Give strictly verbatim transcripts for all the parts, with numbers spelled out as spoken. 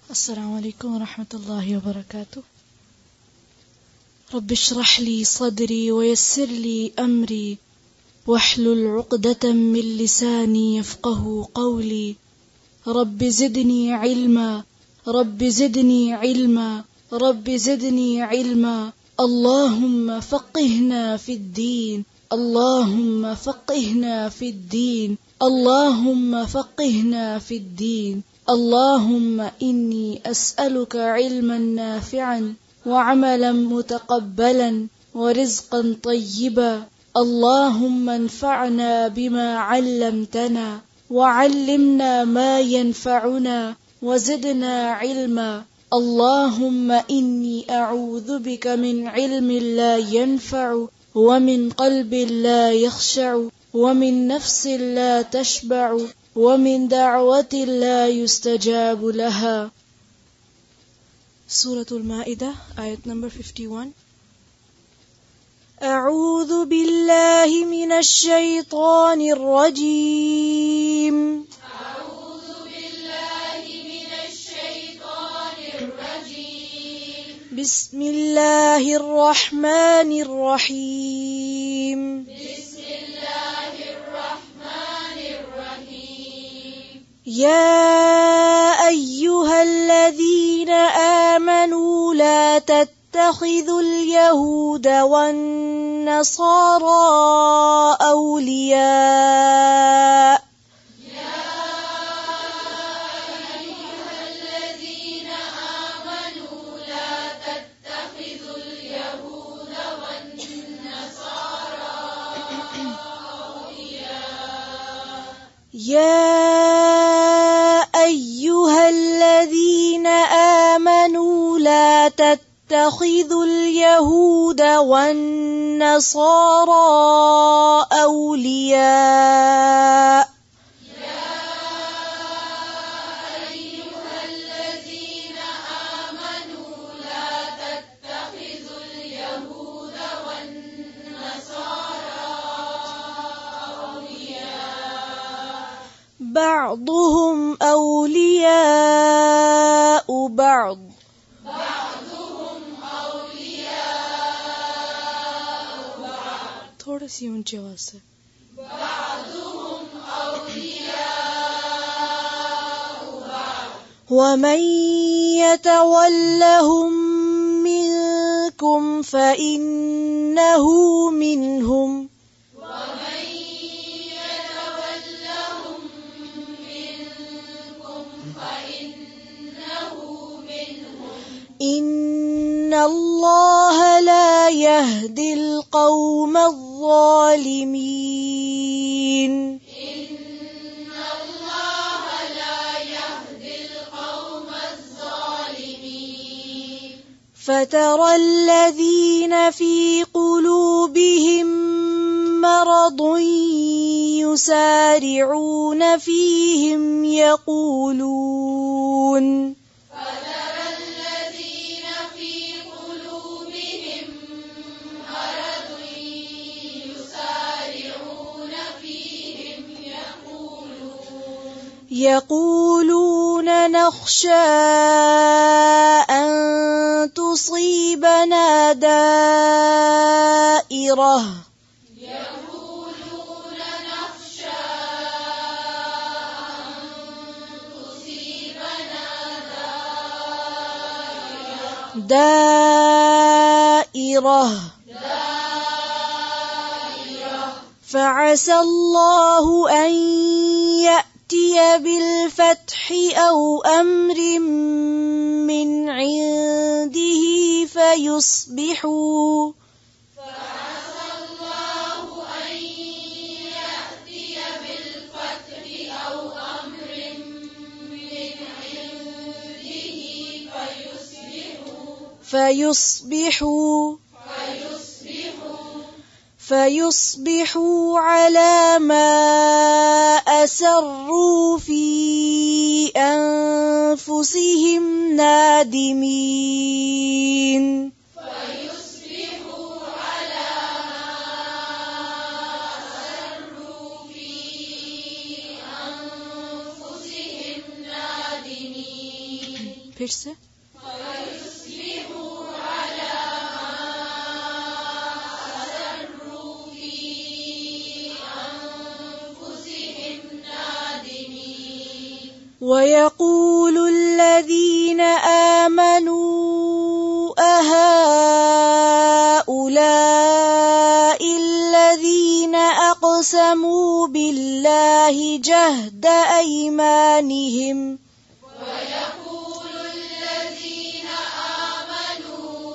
अस्सलामु अलैकुम वरहमतुल्लाहि वबरकातुह। रब्बि इश्रह ली सदरी वयस्सिर ली अमरी वहलुल उक़दतम मिन लिसानी यफ़क़हू क़ौली। Rabbi ज़िदनी इल्मा rabbi ज़िदनी इल्मा rabbi ज़िदनी इल्मा। अल्लाहुम्मा फ़क़्हिना फ़िद्दीन अल्लाहुम्मा फ़क़्हिना फ़िद्दीन अल्लाहुम्मा फ़क़्हिना फ़िद्दीन। अल्लाहुम्मा इन्नी अस्अलुका इल्मन नाफ़िअन वअमलन मुतक़ब्बलन वरिज़्क़न तय्यिबा। अल्लाहुम्मा अन्फ़अना बिमा अल्लमतना वअल्लिमना मा यनफ़अुना वज़िदना इल्मा। अल्लाहुम्मा इन्नी अऊज़ु बिका मिन इल्मिन ला यनफ़अु वमिन क़ल्बिन ला यख़शअु वमिन नफ़्सिन ला तशबअु वमिन दअवतिन ला युस्तजाबु लहा। सूरतुल माइदा आयत नंबर इक्यावन। अऊज़ु बिल्लाहि मिनश शैतानिर रजीम। अऊज़ु बिल्लाहि मिनश शैतानिर रजीम। बिस्मिल्लाहिर रहमानिर रहीम। बिस्मिल्लाहिर रहमानिर रहीम। या अय्युहल्लज़ीना आमनू ला तत्तखिज़ुल यहूदा वन्नसारा औलिया। يا أيها الذين آمنوا لا تتخذوا اليهود والنصارى أولياء. بعضهم أولياء بعض. بعضهم أولياء بعض. थोड़ी सी ऊंची आवाज से। بعضهم أولياء بعض. ومن يتولهم منكم فإنه منهم. إن الله لا يهدي القوم الظالمين. إن الله لا يهدي القوم الظالمين. فترى الذين في قلوبهم مرض يسارعون فيهم يقولون يقولون نخشى أن تصيبنا دائرة. يقولون نخشى أن تصيبنا دائرة. دائرة. فعسى الله أن يأتي بالفتح أو أمر من عنده فيصبحوا فعسى الله أن يأتي بالفتح أو أمر من عنده فيصبحوا فيصبحوا فيصبحوا على ما أسروا في أنفسهم نادمين. فيصبحوا على ما أسروا في أنفسهم نادمين. फिर से ويقول الذين آمنوا أهؤلاء الذين أقسموا بالله جهد أيمانهم ويقول الذين آمنوا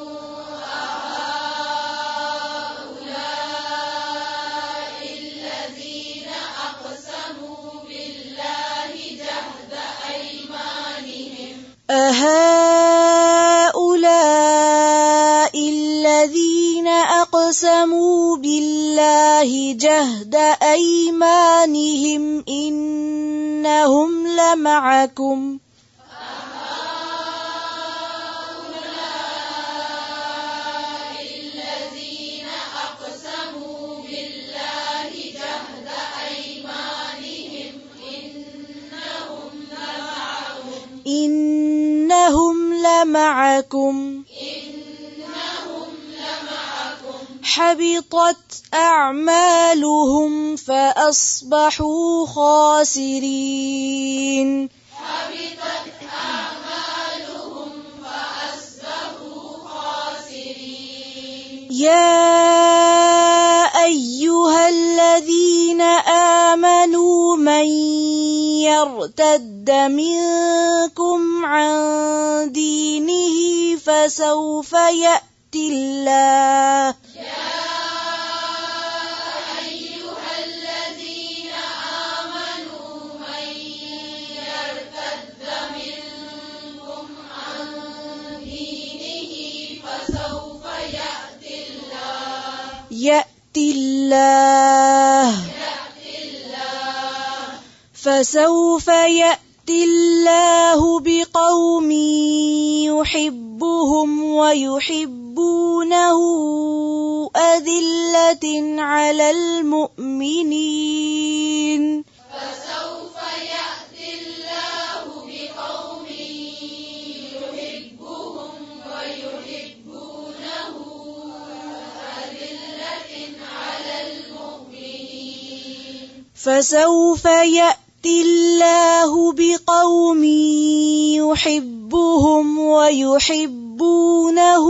أهؤلاء الذين أقسموا بالله جهد أيمانهم أهؤلاء الذين أقسموا بالله جهد أيمانهم إنهم لمعكم أهؤلاء الذين أقسموا بالله جهد أيمانهم إنهم لمعكم إنهم لمعكم إنهم لمعكم حبطت أعمالهم فأصبحوا خاسرين حبطت أعمالهم فأصبحوا خاسرين يا أيها الذين آمنوا من يرتد منكم عن دينه فسوف يأتي الله يا أيها الذين آمنوا من يرتد منكم عن دينه فسوف يأتي الله يأتي الله يأتي الله فسوف يأتي الله بقوم يحبهم ويحبونه أذلة على المؤمنين فسوف يأتي الله بقوم يحبهم ويحبونه أذلة على المؤمنين فسوف يأتي الله بقوم يحبهم ويحبونه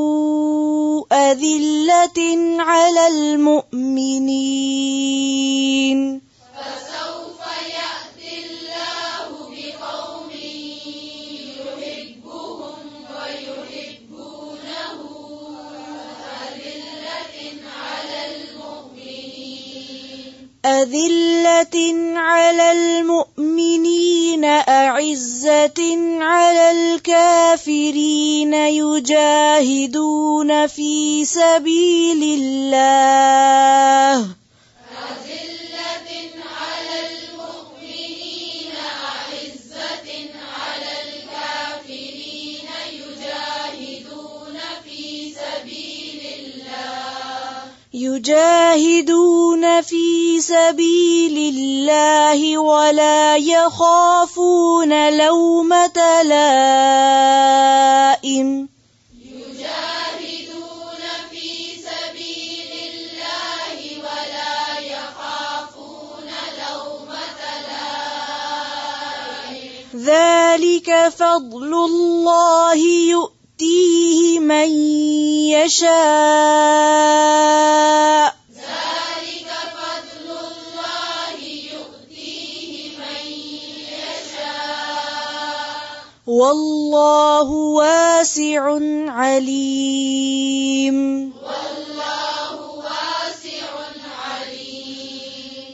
أذلة على المؤمنين فسوف يأتي الله بقوم يحبهم ويحبونه أذلة على المؤمنين أذلة على المؤمنين أعزة على الكافرين يجاهدون في سبيل الله أذلة على المؤمنين أعزة على الكافرين يجاهدون في سبيل الله يجاهدون في سبيل الله ولا يخافون لومة لائم يجاهدون في سبيل الله ولا يخافون لومة لائم ذلك فضل الله يؤتيه من يشاء ذلك فضل الله يؤتيه من يشاء والله واسع عليم والله واسع عليم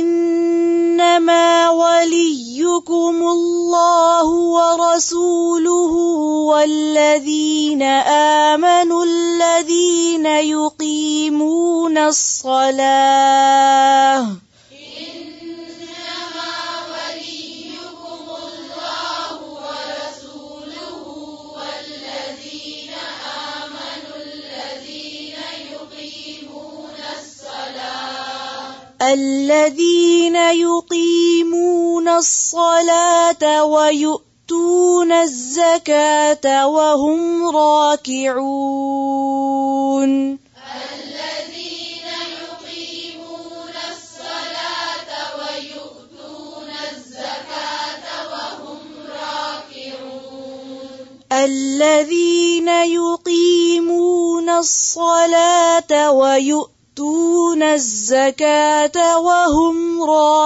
إنما وليكم الله ورسوله والذين آمنوا الذين يقيمون الصلاة إنما وليكم الله ورسوله والذين آمنوا الذين يقيمون الصلاة الذين يقيمون الصلاة ويؤتون ويؤتون الزكاة وهم راكعون الذين يقيمون الصلاة ويؤتون الزكاة وهم راكعون الذين يقيمون الصلاة ويؤتون الزكاة وهم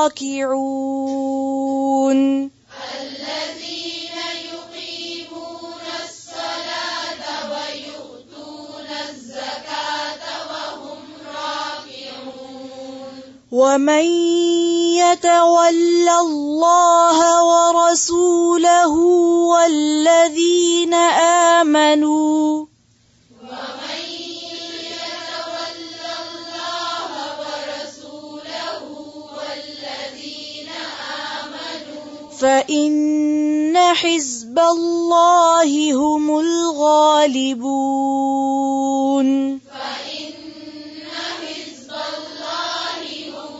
راكعون الذين يقيمون الصلاة ويؤتون الزكاة وهم راكعون ومن يتول الله ورسوله والذين آمنوا ومن يتول الله ورسوله والذين آمنوا فإن حزب الله هم الغالبون فإن حزب الله هم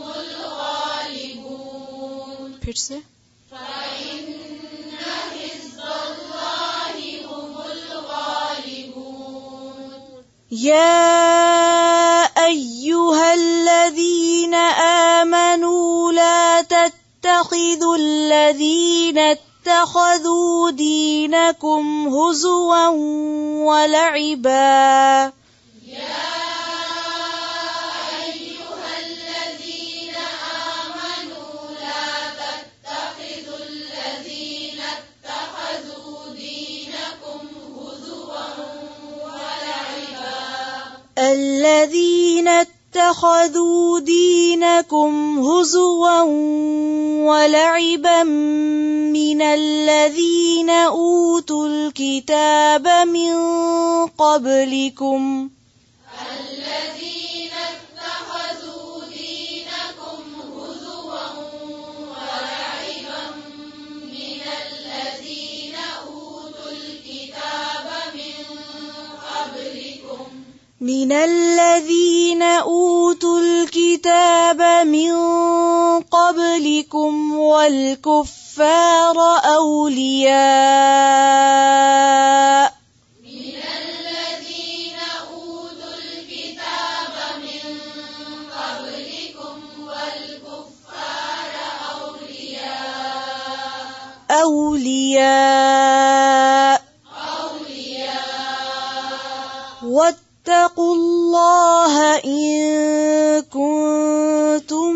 الغالبون फिर से فإن حزب الله هم الغالبون يا أيها الذين آمنوا لا تتخذوا الذين اتخذوا دينكم هزوا ولعبا يا أيها الذين آمنوا لا تتخذوا الذين اتخذوا دينكم هزوا ولعبا الذين اتخذوا دينكم هزوا ولعبا من الذين أوتوا الكتاب من قبلكم الذين اتخذوا دينكم هزوا ولعبا من الذين أوتوا الكتاب من قبلكم من الذين أوتوا الكتاب من قبلكم والكفار أولياء من الذين أوتوا الكتاب من قبلكم والكفار أولياء أولياء أولياء واتقوا الله إن كنتم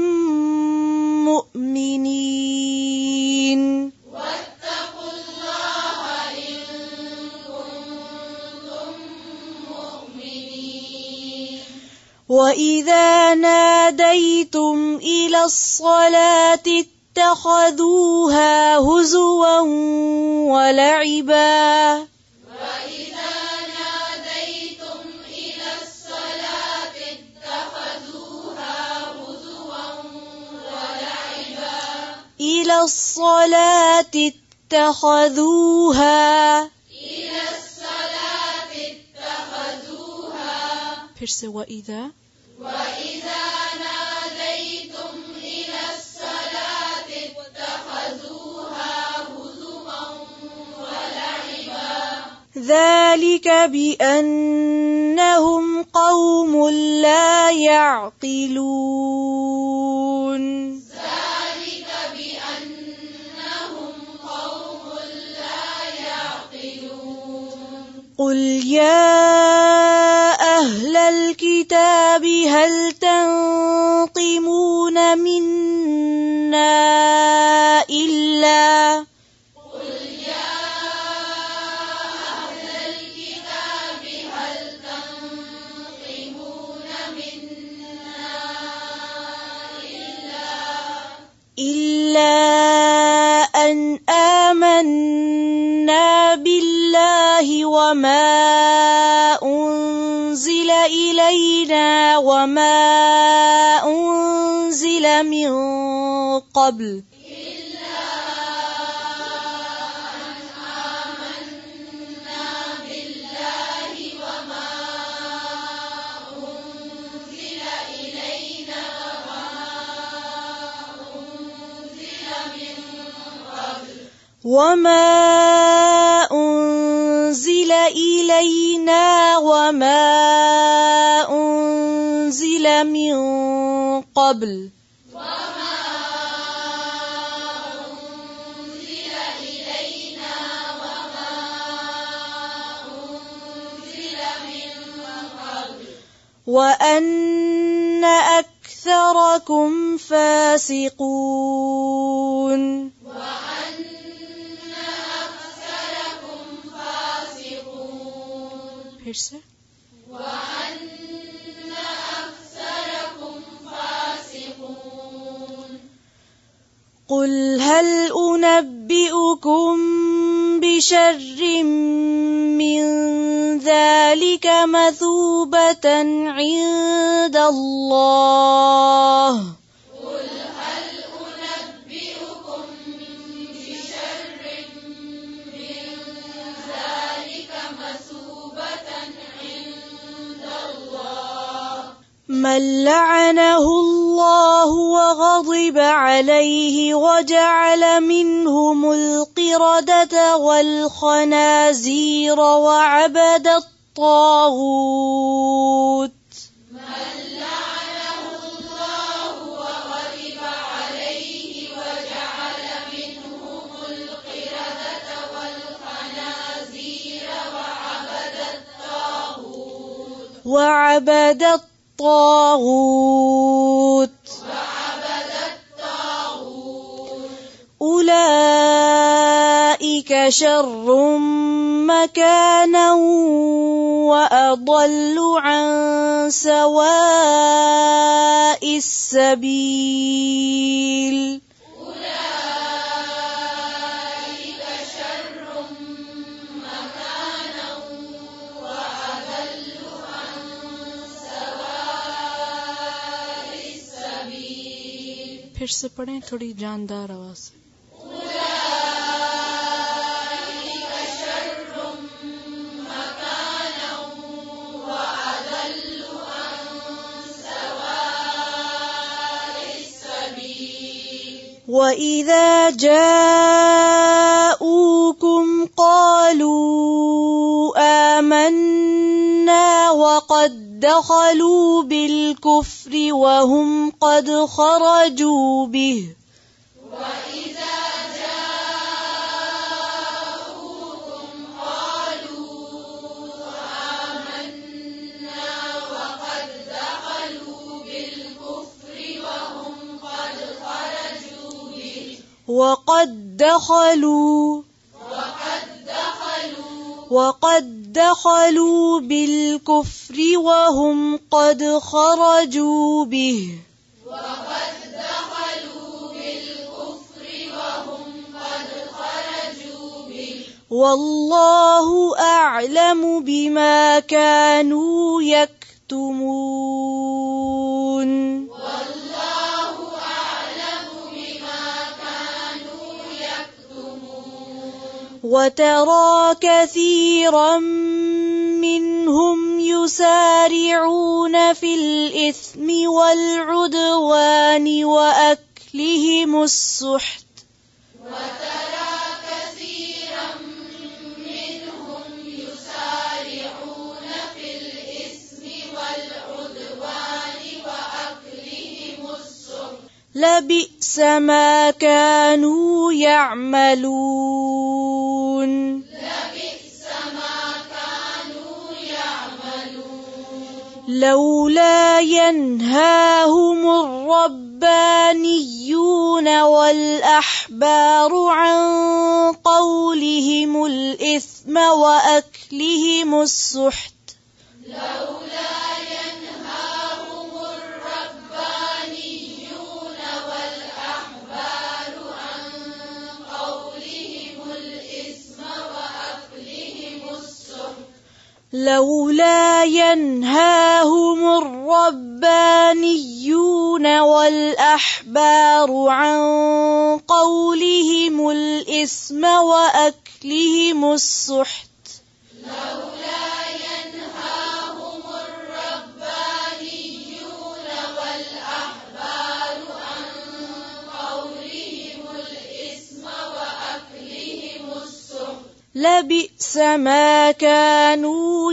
مؤمنين واتقوا الله إن كنتم مؤمنين وإذا ناديتم إلى الصلاة اتخذوها هزوا ولعبا وإذا ناديتم إلى الصلاة اتخذوها هزوا ولعبا إلى الصلاة اتخذوها إلى الصلاة اتخذوها फिर से وإذا وإذا ناديتم إلى الصلاة اتخذوها هزوا ولعبا ذلك بأنهم قوم لا يعقلون ذلك بأنهم قوم لا يعقلون قل يا أهل الكتاب هل تنقمون منا إلا قل يا أهل الكتاب هل تنقمون منا إلا إلا أن آمنا بالله وما أنزل إلينا وما أنزل من قبل إلا أن آمنا بالله وما أنزل إلينا وما أنزل من قبل وما أنزل إلينا وما أنزل من قبل وما أنزل إلينا وما أنزل من قبل وأن أكثركم فاسقون وأن أكثركم فاسقون फिर से وأن أكثركم فاسقون قل هل أنبئكم بشر من ذلك مثوبة عند الله قل هل أنبئكم بشر من ذلك مثوبة عند الله من لعنه الله وغضب عليه وجعل منهم القردة والخنازير وعبد الطاغوت من لعنه الله وغضب عليه وجعل منهم القردة والخنازير وعبد الطاغوت وعبد الطاغوت وعبد الطاغوت أولئك شر مكانا وأضل عن سواء السبيل أولئك شر مكانا وأضل عن سواء السبيل फिर से पढ़ें थोड़ी जानदार आवाज से أولئك شر مكانا وأضل عن سواء السبيل وإذا جاءوكم قالوا آمنا وقد دخلوا بالكفر وهم قد خرجوا به وإذا جاءوكم قالوا آمنا وقد دخلوا بالكفر وهم قد خرجوا به وقد دخلوا وقد دخلوا وقد دخلوا بالكفر وهم قد خرجوا به وقد دخلوا بالكفر وهم قد خرجوا به والله أعلم بما كانوا يكتمون والله أعلم بما كانوا يكتمون وترى كثيرا منهم يسارعون في الإثم والعدوان وأكلهم السحت وترى كثيرا منهم يسارعون في الإثم والعدوان وأكلهم السحت لبئس ما كانوا يعملون لبئس ما كانوا يعملون لولا ينهاهم الربانيون والأحبار عن قولهم الإثم وأكلهم السحت لولا ينهاهم الربانيون والأحبار عن قولهم الإثم وأكلهم السحت لولا ينهاهم الربانيون والأحبار عن قولهم الإثم وأكلهم السحت لولا ينهاهم الربانيون والأحبار عن قولهم الإثم وأكلهم لبئس ما كانوا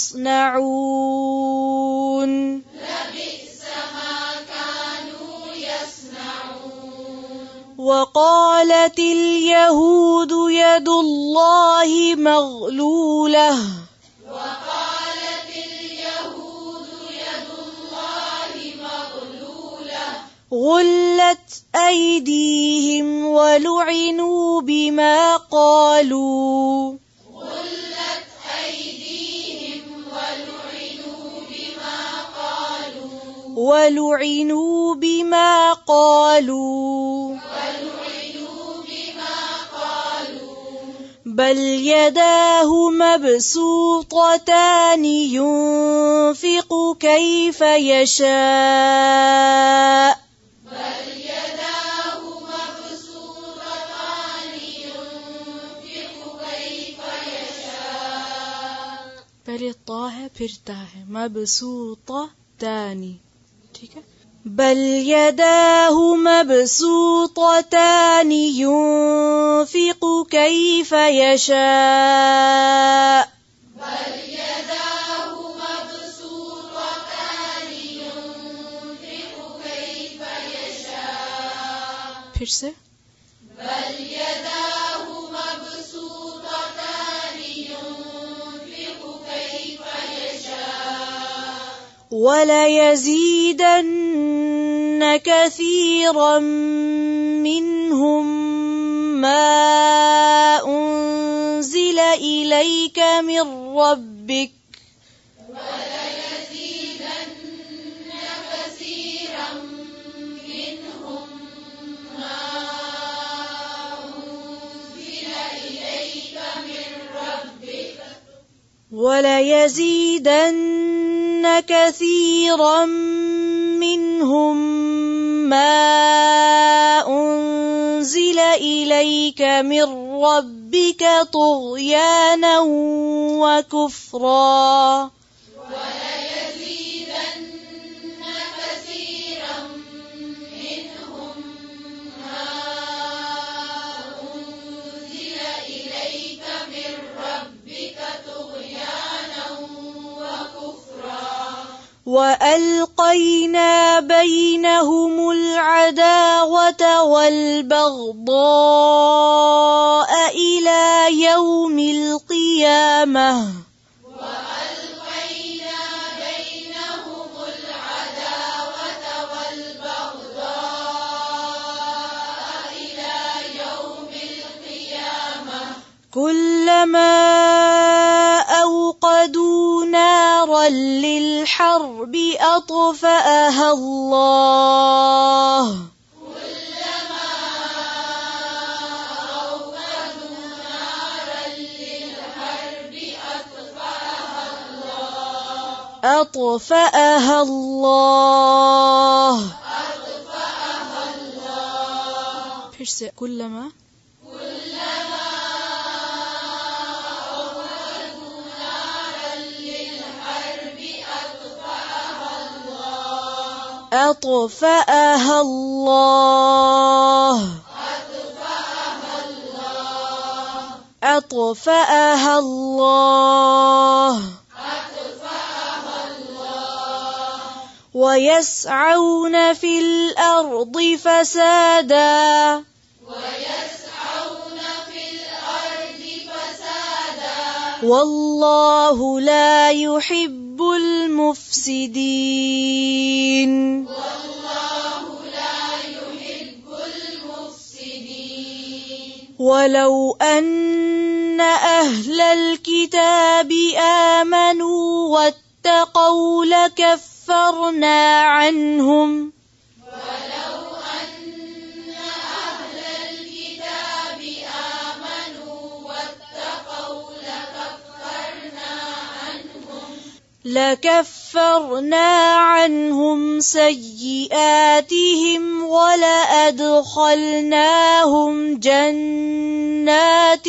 يصنعون لبئس ما كانوا يصنعون وقالت اليهود يد الله مغلولة وقالت اليهود يد الله مغلولة غلت أيديهم ولعنوا بما قالوا غلت أيديهم ولعنوا بما قالوا ولعنوا بما قالوا ولعنوا بما قالوا بل يداه مبسوطتان ينفق كيف يشاء بل يداه مبسوطتان ينفق كيف يشاء पहले ता है फिर ता है मबसूततानी ठीक है बल यदाहु मबसूततान युनफिकु कैफ यशा بل يداه مبسوطتان ينفق كيف يشاء फिर से بل يداه مبسوطتان ينفق كيف يشاء وليزيدن كثيرا منهم ما أنزل إليك من ربك وليزيدن كثيرا منهم ما أنزل إليك من ربك وليزيدن كثيرا منهم ما أنزل إليك من ربك طغيانا وكفرا وليزيدن كثيرا منهم ما أنزل إليك من ربك طغيانا وكفرا وألقينا بينهم العداوة والبغضاء إلى يوم القيامة وألقينا بينهم العداوة والبغضاء إلى يوم القيامة كلما أوقدوا نارا للحرب أطفأها الله كلما أوقدوا نارا للحرب أطفأها الله أطفأها الله أطفأها الله फिर से كلما كلما أوقدوا نارا للحرب أطفأها الله أطفأها الله أطفأها الله أطفأها الله أطفأها الله ويسعون في الأرض فسادا ويسعون في الأرض فسادا والله لا يحب المفسدين والله لا يحب المفسدين ولو أن أهل الكتاب آمنوا واتقوا لكفرنا عنهم ولو أن أهل الكتاب آمنوا واتقوا لكفرنا عنهم لكفرنا عنهم سيئاتهم ولأدخلناهم جنات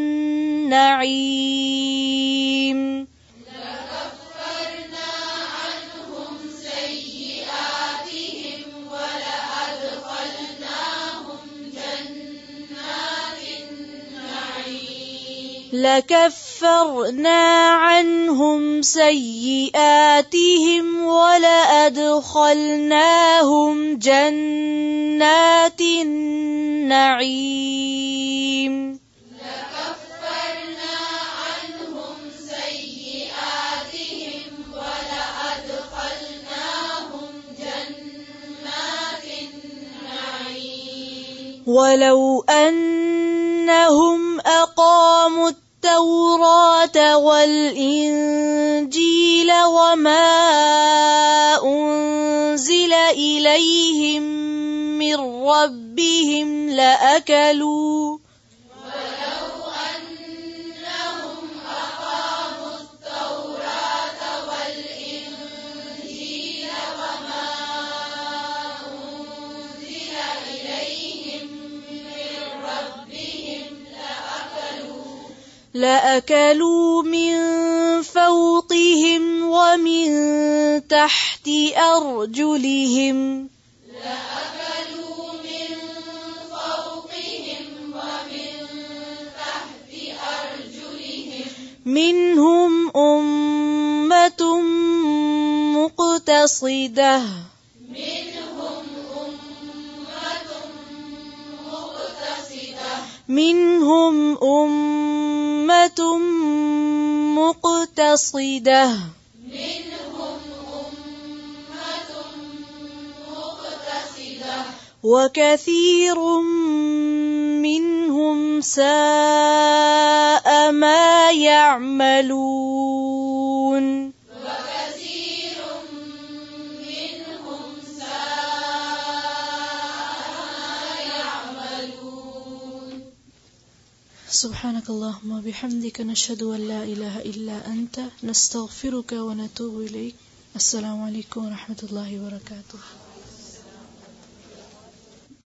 النعيم لكفرنا عنهم سيئاتهم ولأدخلناهم جنات النعيم لكفرنا عنهم سيئاتهم ولأدخلناهم جنات النعيم لكفرنا عنهم سيئاتهم ولأدخلناهم جنات النعيم ولو أنهم أقاموا التوراة والإنجيل وما أنزل إليهم من ربهم لأكلوا ولو أنهم أقاموا التوراة والإنجيل وما أنزل إليهم من ربهم لأكلوا لأكلوا من فوقهم ومن تحت أرجلهم لأكلوا من فوقهم ومن تحت أرجلهم منهم أمة مقتصدة منهم أمة مقتصدة منهم أمة مقتصدة منهم أمة مقتصدة وكثير منهم ساء ما يعملون وكثير منهم ساء ما يعملون سبحانك اللهم وبحمدك نشهد أن لا إله إلا أنت نستغفرك ونتوب إليك. السلام عليكم ورحمة الله وبركاته.